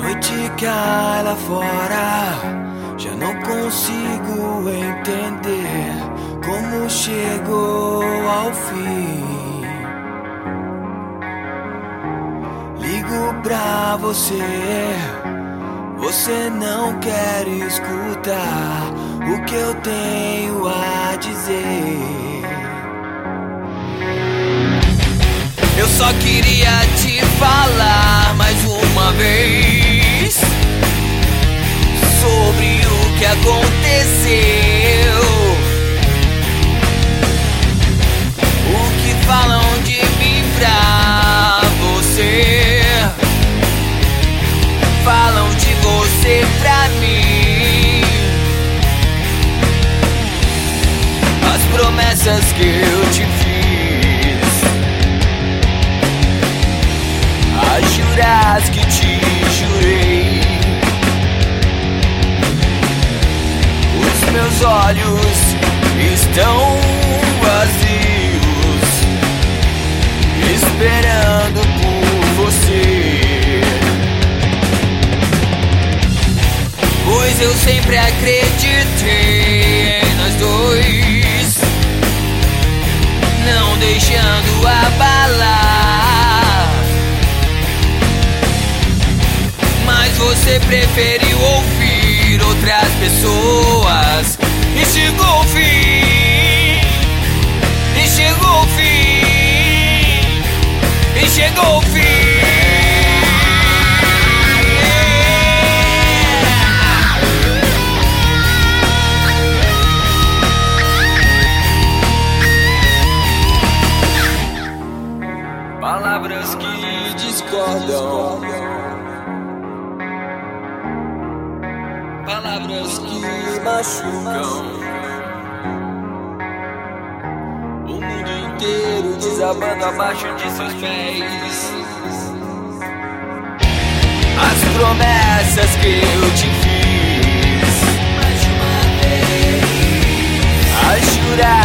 noite cai lá fora, já não consigo entender como chegou ao fim. Ligo pra você, você não quer escutar o que eu tenho a dizer. Eu só queria te falar mais uma vez sobre o que aconteceu. O que falam de mim pra você, falam de você pra mim. As promessas que eu te fiz, as juras que te jurei, os meus olhos estão vazios, esperando por você. Pois eu sempre acreditei em nós dois, não deixando abalar. Mas você preferiu ouvir outras pessoas, e chegou o fim, e chegou o fim, e chegou o fim. Palavras que discordam, palavras que machucam, o mundo inteiro desabando abaixo de seus pés. As promessas que eu te fiz mais de uma vez, as juras